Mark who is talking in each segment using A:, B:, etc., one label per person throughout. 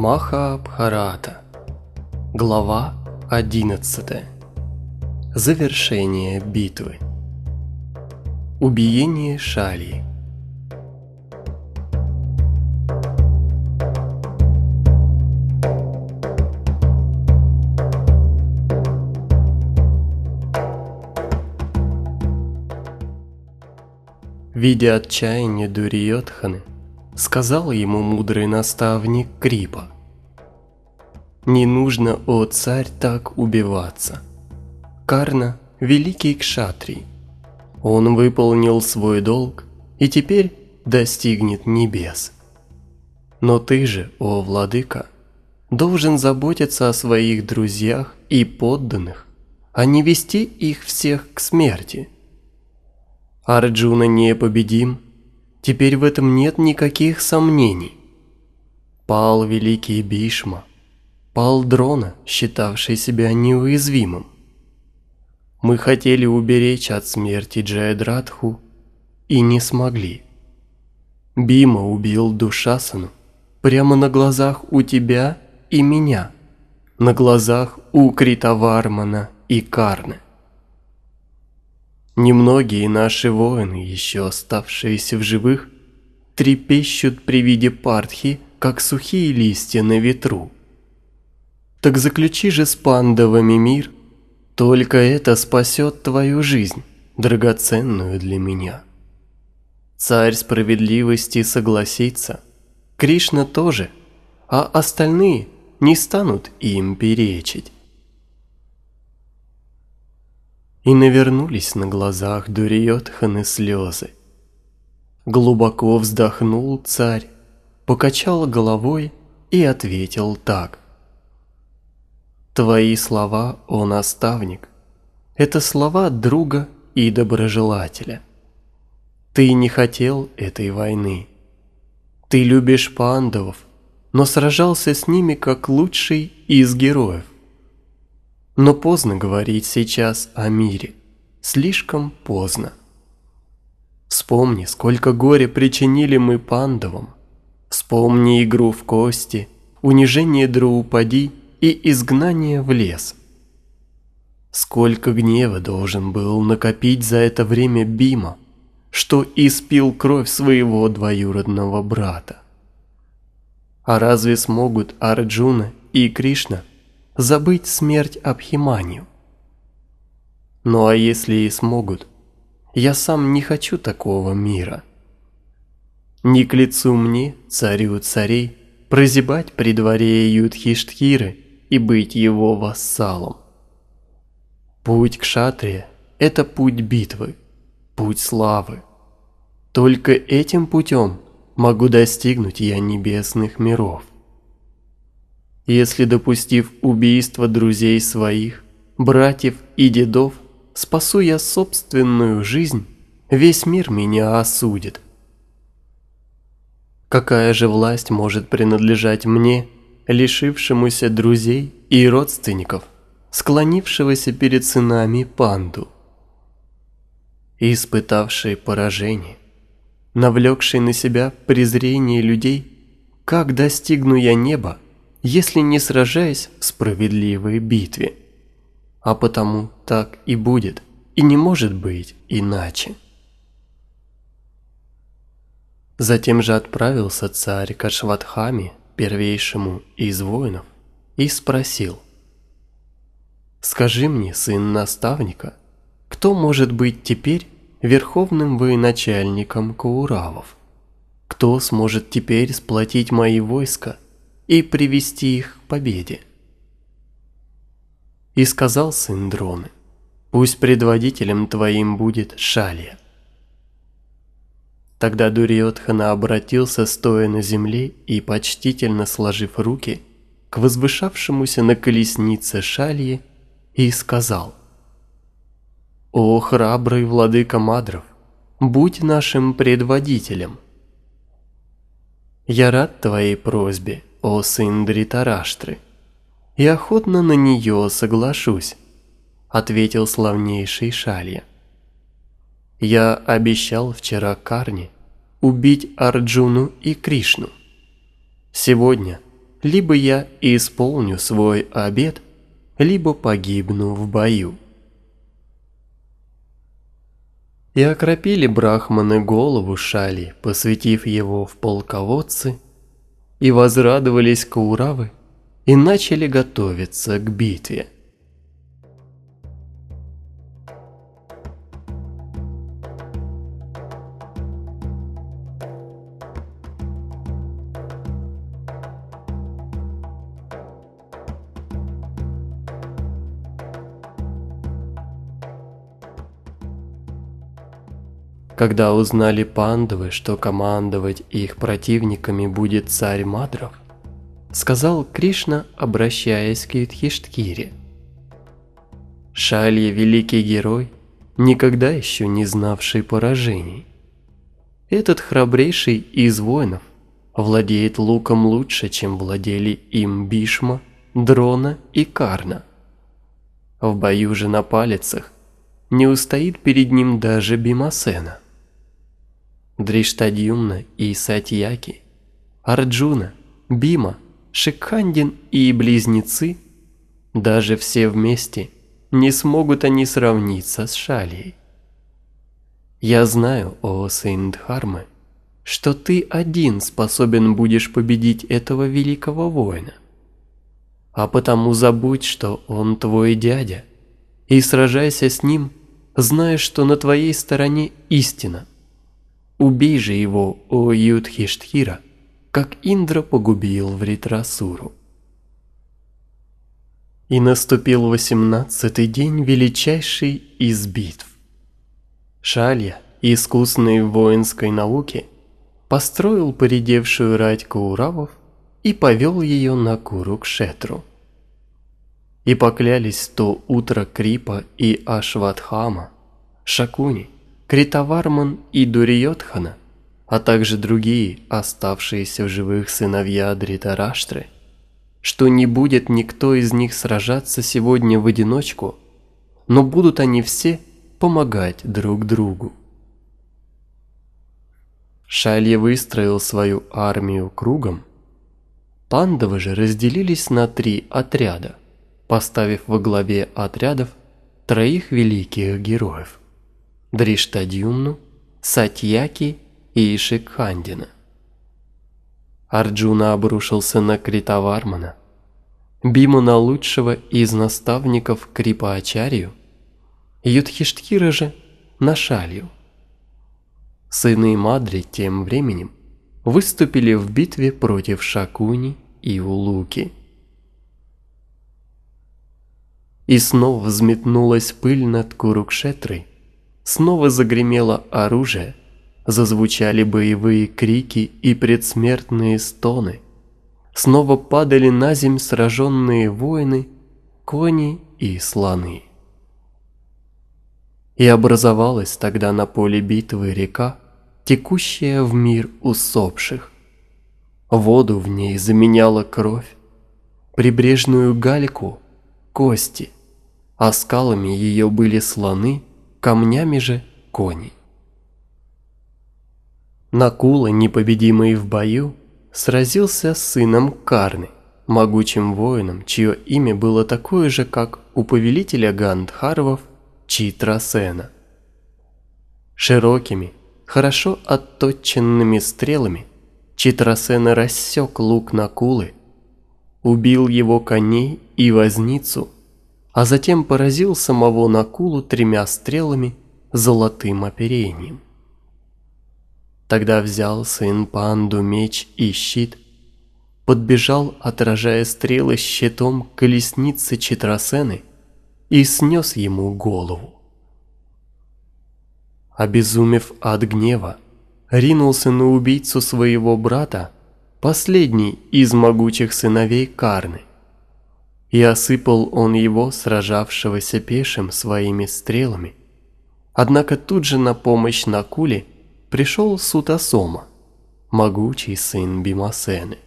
A: Махабхарата. Глава 11. Завершение битвы. Убиение Шальи. Видя отчаяние Дурьёдханы, сказал ему мудрый наставник Крипа: «Не нужно, о царь, так убиваться. Карна – великий кшатрий. Он выполнил свой долг и теперь достигнет небес. Но ты же, о владыка, должен заботиться о своих друзьях и подданных, а не вести их всех к смерти. Арджуна непобедим. Теперь в этом нет никаких сомнений. Пал великий Бишма, пал Дрона, считавший себя неуязвимым. Мы хотели уберечь от смерти Джаядратху и не смогли. Бима убил Душасану прямо на глазах у тебя и меня, на глазах у Критавармана и Карны. Немногие наши воины, еще оставшиеся в живых, трепещут при виде Партхи, как сухие листья на ветру. Так заключи же с пандавами мир, только это спасет твою жизнь, драгоценную для меня. Царь справедливости согласится, Кришна тоже, а остальные не станут им перечить». И навернулись на глазах Дурьёдханы слезы. Глубоко вздохнул царь, покачал головой и ответил так: «Твои слова, о наставник, это слова друга и доброжелателя. Ты не хотел этой войны. Ты любишь пандавов, но сражался с ними как лучший из героев. Но поздно говорить сейчас о мире, слишком поздно. Вспомни, сколько горя причинили мы пандавам. Вспомни игру в кости, унижение Драупади и изгнание в лес. Сколько гнева должен был накопить за это время Бима, что испил кровь своего двоюродного брата. А разве смогут Арджуна и Кришна забыть смерть Абхиманью? Ну а если и смогут, я сам не хочу такого мира. Не к лицу мне, царю царей, прозябать при дворе Юдхиштхиры и быть его вассалом. Путь кшатрия – это путь битвы, путь славы. Только этим путем могу достигнуть я небесных миров. Если, допустив убийство друзей своих, братьев и дедов, спасу я собственную жизнь, весь мир меня осудит. Какая же власть может принадлежать мне, лишившемуся друзей и родственников, склонившегося перед сынами Панду? Испытавший поражение, навлекший на себя презрение людей, как достигну я неба, если не сражаясь в справедливой битве? А потому так и будет, и не может быть иначе». Затем же отправился царь к Ашватхаме, первейшему из воинов, и спросил: «Скажи мне, сын наставника, кто может быть теперь верховным военачальником Кауравов? Кто сможет теперь сплотить мои войска и привести их к победе?» И сказал сын Дроны: «Пусть предводителем твоим будет Шалья». Тогда Дурьёдхана обратился, стоя на земле и почтительно сложив руки, к возвышавшемуся на колеснице Шалье и сказал: «О храбрый владыка Мадров, будь нашим предводителем». «Я рад твоей просьбе, о сын Дритараштры, и охотно на нее соглашусь», — ответил славнейший Шалья. «Я обещал вчера Карне убить Арджуну и Кришну. Сегодня либо я исполню свой обет, либо погибну в бою». И окропили брахманы голову Шали, посвятив его в полководцы, и возрадовались Кауравы, и начали готовиться к битве. Когда узнали пандавы, что командовать их противниками будет царь Мадров, сказал Кришна, обращаясь к Юдхиштхире: «Шалья – великий герой, никогда еще не знавший поражений. Этот храбрейший из воинов владеет луком лучше, чем владели им Бишма, Дрона и Карна. В бою же на палицах не устоит перед ним даже Бимасена. Дриштадьюмна и Сатьяки, Арджуна, Бима, Шикхандин и близнецы, даже все вместе, не смогут они сравниться с Шальей. Я знаю, о сын Дхармы, что ты один способен будешь победить этого великого воина. А потому забудь, что он твой дядя, и сражайся с ним, зная, что на твоей стороне истина. Убей же его, о Юдхиштхира, как Индра погубил Вритрасуру». И наступил 18-й день величайший из битв. Шалья, искусный в воинской науке, построил поредевшую рать Кауравов и повел ее на Курукшетру. И поклялись то утро Крипа и Ашватхама, Шакуни, Критаварман и Дурьёдхана, а также другие оставшиеся в живых сыновья Дритараштры, что не будет никто из них сражаться сегодня в одиночку, но будут они все помогать друг другу. Шалья выстроил свою армию кругом. Пандавы же разделились на 3 отряда, поставив во главе отрядов 3 великих героев – Дриштадьюмну, Сатьяки и Шикхандина. Арджуна обрушился на Критавармана, Биму на лучшего из наставников Крипаачарью, Юдхиштхира же на Шалью. Сыны Мадри тем временем выступили в битве против Шакуни и Улуки. И снова взметнулась пыль над Курукшетрой, снова загремело оружие, зазвучали боевые крики и предсмертные стоны, снова падали на земь сраженные воины, кони и слоны. И образовалась тогда на поле битвы река, текущая в мир усопших. Воду в ней заменяла кровь, прибрежную гальку – кости, а скалами ее были слоны, камнями же кони. Накула, непобедимый в бою, сразился с сыном Карны, могучим воином, чье имя было такое же, как у повелителя Гандхарвов Читрасена. Широкими, хорошо отточенными стрелами Читрасена рассек лук Накулы, убил его коней и возницу, а затем поразил самого Накулу 3 стрелами золотым оперением. Тогда взял сын Панду меч и щит, подбежал, отражая стрелы щитом к колеснице Читрасены и снес ему голову. Обезумев от гнева, ринулся на убийцу своего брата, последний из могучих сыновей Карны, и осыпал он его, сражавшегося пешим, своими стрелами. Однако тут же на помощь Накуле пришел Сутасома, могучий сын Бимасены.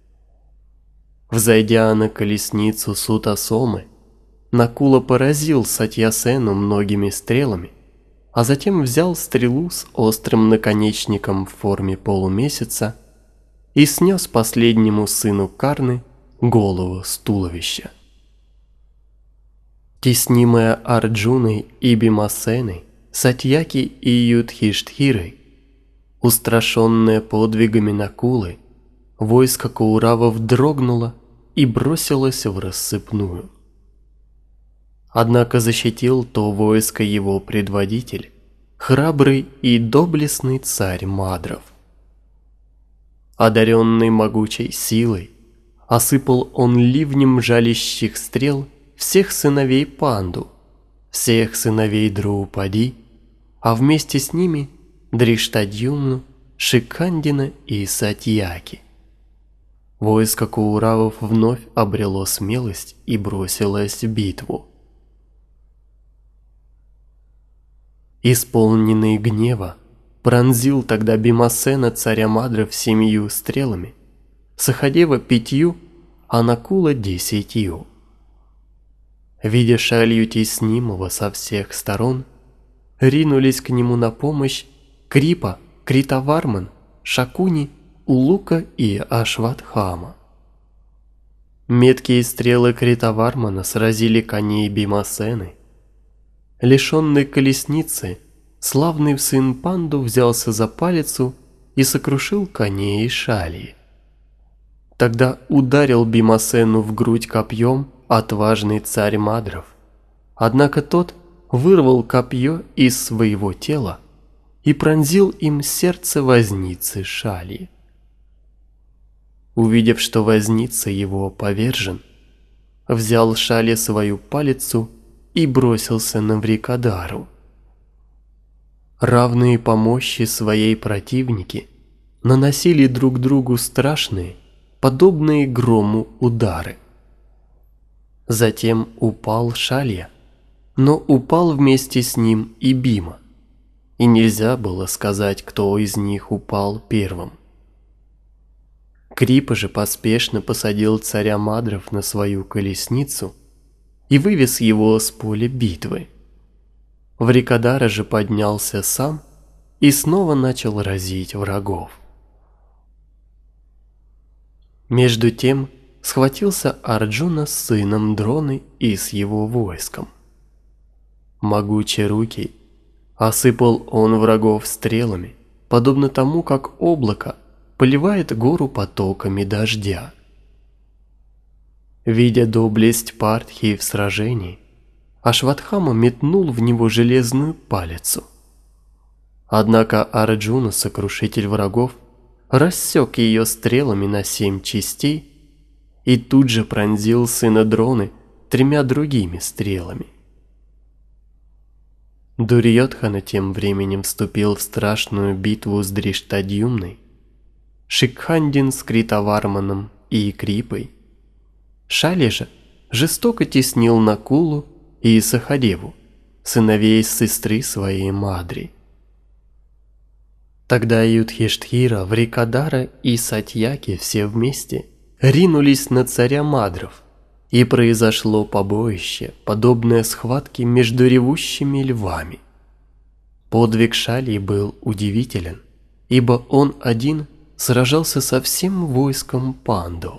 A: Взойдя на колесницу Сутасомы, Накула поразил Сатьясену многими стрелами, а затем взял стрелу с острым наконечником в форме полумесяца и снес последнему сыну Карны голову с туловища. Теснимая Арджуной и Бимасеной, Сатьяки и Юдхиштхирой, устрашенное подвигами Накулы, войско Кауравов дрогнуло и бросилось в рассыпную. Однако защитил то войско его предводитель, храбрый и доблестный царь Мадров. Одаренный могучей силой, осыпал он ливнем жалящих стрел всех сыновей Панду, всех сыновей Драупади, а вместе с ними Дриштадьюмну, Шикхандина и Сатьяки. Войско Кауравов вновь обрело смелость и бросилось в битву. Исполненный гнева, пронзил тогда Бимасена царя Мадров 7 стрелами, Сахадева 5, а Накула 10. Видя шалью теснимого со всех сторон, ринулись к нему на помощь Крипа, Критаварман, Шакуни, Улука и Ашватхама. Меткие стрелы Критавармана сразили коней Бимасены. Лишенный колесницы, славный сын Панду взялся за палицу и сокрушил коней Шалии. Тогда ударил Бимасену в грудь копьем отважный царь Мадров. Однако тот вырвал копье из своего тела и пронзил им сердце возницы Шалии. Увидев, что возница его повержен, взял Шали свою палицу и бросился на Врикадару. Равные по мощи своей противники наносили друг другу страшные, подобные грому удары. Затем упал Шалья, но упал вместе с ним и Бима, и нельзя было сказать, кто из них упал первым. Крипа же поспешно посадил царя Мадров на свою колесницу и вывез его с поля битвы. Врикадара же поднялся сам и снова начал разить врагов. Между тем схватился Арджуна с сыном Дроны и с его войском. Могучерукий осыпал он врагов стрелами, подобно тому, как облако поливает гору потоками дождя. Видя доблесть Партхии в сражении, Ашватхама метнул в него железную палицу. Однако Арджуна, сокрушитель врагов, рассек ее стрелами на 7 частей и тут же пронзил сына Дроны 3 другими стрелами. Дурьёдхана тем временем вступил в страшную битву с Дриштадьюмной, Шикхандин с Критаварманом и Крипой. Шали же жестоко теснил Накулу и Сахадеву, сыновей сестры своей Мадри. Тогда Юдхиштхира, Врикадара и Сатьяки все вместе ринулись на царя Мадров, и произошло побоище, подобное схватке между ревущими львами. Подвиг Шалии был удивителен, ибо он один сражался со всем войском пандов.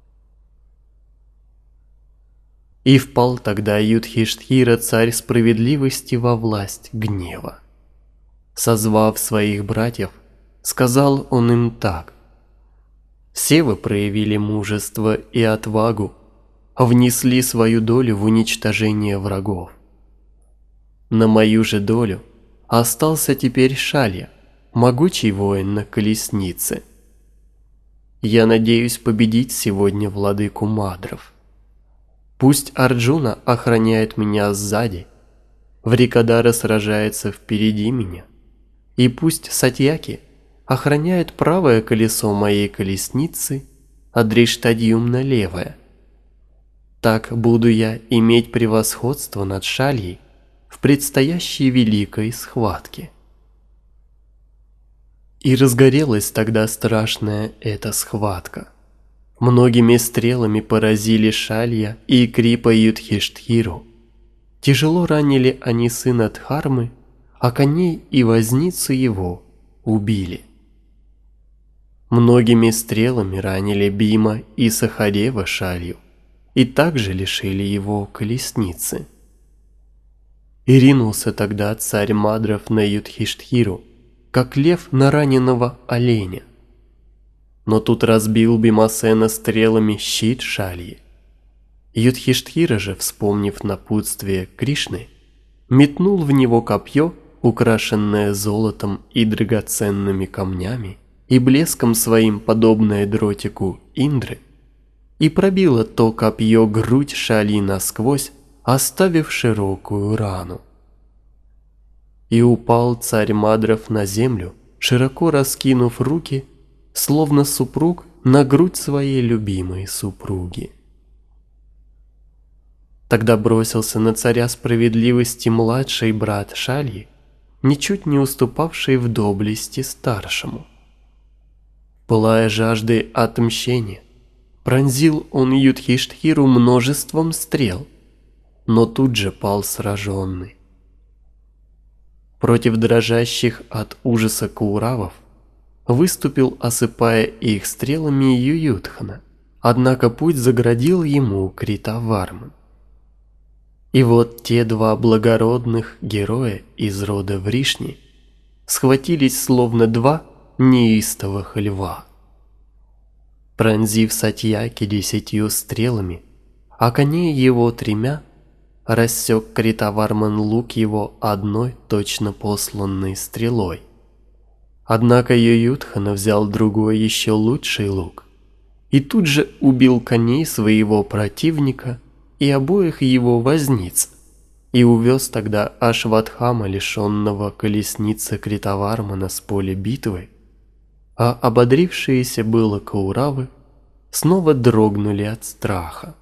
A: И впал тогда Юдхиштхира, царь справедливости, во власть гнева. Созвав своих братьев, сказал он им так: «Все вы проявили мужество и отвагу, внесли свою долю в уничтожение врагов. На мою же долю остался теперь Шалья, могучий воин на колеснице. Я надеюсь победить сегодня владыку Мадров. Пусть Арджуна охраняет меня сзади, Врикадара сражается впереди меня, и пусть Сатьяки охраняет правое колесо моей колесницы, а Дриштадьюмна левое. Так буду я иметь превосходство над Шальей в предстоящей великой схватке». И разгорелась тогда страшная эта схватка. Многими стрелами поразили Шалья и Крипа Юдхиштхиру. Тяжело ранили они сына Дхармы, а коней и возницу его убили. Многими стрелами ранили Бима и Сахадева шалью, и также лишили его колесницы. И ринулся тогда царь Мадров на Юдхиштхиру, как лев на раненого оленя. Но тут разбил Бимасена стрелами щит шальи. Юдхиштхира же, вспомнив напутствие Кришны, метнул в него копье, украшенное золотом и драгоценными камнями, и блеском своим подобное дротику Индры, и пробило то копье грудь шальи насквозь, оставив широкую рану. И упал царь Мадров на землю, широко раскинув руки, словно супруг на грудь своей любимой супруги. Тогда бросился на царя справедливости младший брат Шальи, ничуть не уступавший в доблести старшему. Пылая жаждой отмщения, пронзил он Юдхиштхиру множеством стрел, но тут же пал сраженный. Против дрожащих от ужаса кауравов выступил, осыпая их стрелами, Ююдхана, однако путь заградил ему Критаварман. И вот те два благородных героя из рода Вришни схватились словно два неистовых льва. Пронзив Сатьяки 10 стрелами, а коней его 3, рассек Критаварман лук его одной точно посланной стрелой. Однако Ююдхана взял другой еще лучший лук и тут же убил коней своего противника и обоих его возниц, и увез тогда Ашватхама, лишенного колесницы Критавармана, с поля битвы, а ободрившиеся было кауравы снова дрогнули от страха.